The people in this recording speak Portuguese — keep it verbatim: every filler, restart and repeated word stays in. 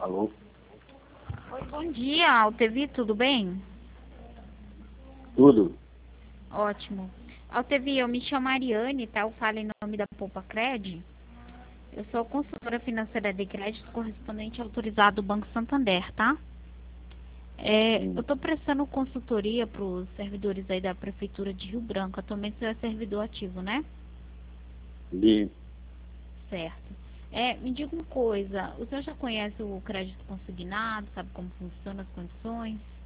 Alô? Oi, bom dia, Altevi, tudo bem? Tudo? Ótimo. Altevi, eu me chamo Ariane, tá? Eu falo em nome da Poupa Cred. Eu sou consultora financeira de crédito correspondente autorizado do Banco Santander, tá? É, eu Hum, tô prestando consultoria para os servidores aí da Prefeitura de Rio Branco. Atualmente você é servidor ativo, né? de, Certo. É, me diga uma coisa, o senhor já conhece o crédito consignado, sabe como funciona as condições?